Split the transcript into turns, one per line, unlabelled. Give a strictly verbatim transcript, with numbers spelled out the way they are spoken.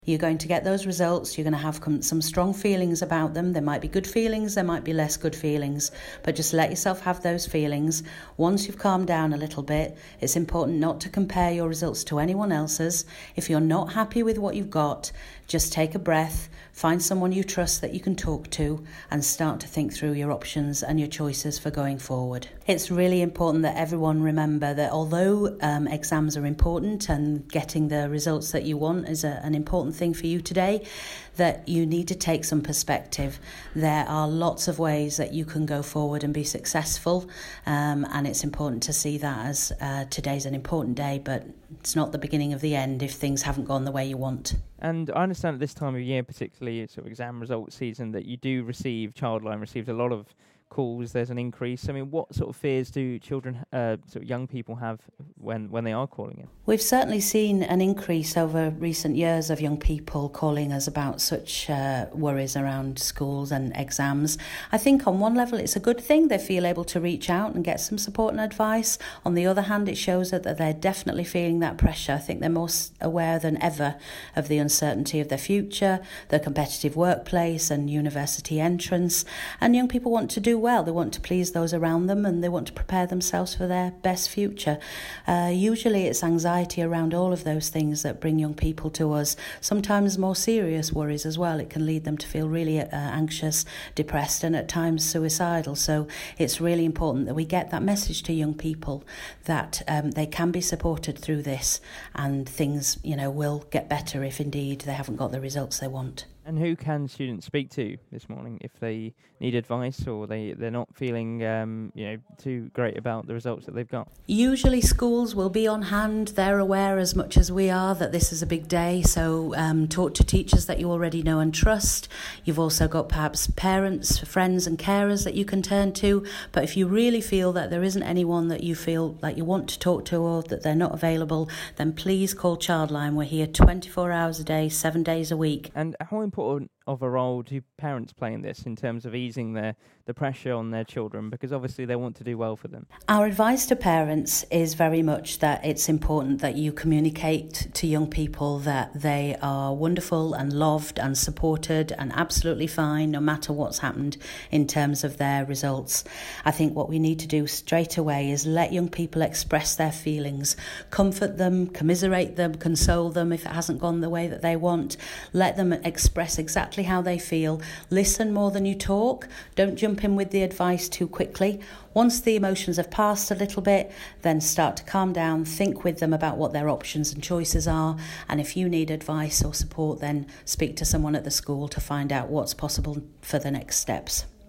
You're going to get those results, you're going to have some strong feelings about them. There might be good feelings, there might be less good feelings, but just let yourself have those feelings. Once you've calmed down a little bit, it's important not to compare your results to anyone else's. If you're not happy with what you've got, just take a breath, find someone you trust that you can talk to, and start to think through your options and your choices for going forward. It's really important that everyone remember that although um, exams are important and getting the results that you want is a, an important thing for you today, that you need to take some perspective. There are lots of ways that you can go forward and be successful, um, and it's important to see that as uh, today's an important day, but it's not the beginning of the end if things haven't gone the way you want.
And I understand at this time of year, particularly sort of exam results season, that you do receive, Childline receives a lot of calls, there's an increase. I mean, what sort of fears do children, uh, sort of young people have when, when they are calling in?
We've certainly seen an increase over recent years of young people calling us about such uh, worries around schools and exams. I think on one level it's a good thing. They feel able to reach out and get some support and advice. On the other hand, it shows that they're definitely feeling that pressure. I think they're more aware than ever of the uncertainty of their future, the competitive workplace and university entrance. And young people want to do well. They want to please those around them and they want to prepare themselves for their best future. Uh, usually it's anxiety around all of those things that bring young people to us. Sometimes more serious worries as well. It can lead them to feel really uh, anxious, depressed and at times suicidal. So it's really important that we get that message to young people that um, they can be supported through this and things, you know, will get better if indeed they haven't got the results they want.
And who can students speak to this morning if they need advice or they, they're not feeling um, you know, too great about the results that they've got?
Usually schools will be on hand. They're aware as much as we are that this is a big day. So um, talk to teachers that you already know and trust. You've also got perhaps parents, friends and carers that you can turn to. But if you really feel that there isn't anyone that you feel like you want to talk to or that they're not available, then please call Childline. We're here twenty-four hours a day, seven days a week.
And how important of a role do parents play in this in terms of easing their the pressure on their children, because obviously they want to do well for them?
Our advice to parents is very much that it's important that you communicate to young people that they are wonderful and loved and supported and absolutely fine no matter what's happened in terms of their results. I think what we need to do straight away is let young people express their feelings, comfort them, commiserate them, console them if it hasn't gone the way that they want. Let them express exactly how they feel. Listen more than you talk. Don't jump in with the advice too quickly. Once the emotions have passed a little bit, then start to calm down, think with them about what their options and choices are, and if you need advice or support, then speak to someone at the school to find out what's possible for the next steps.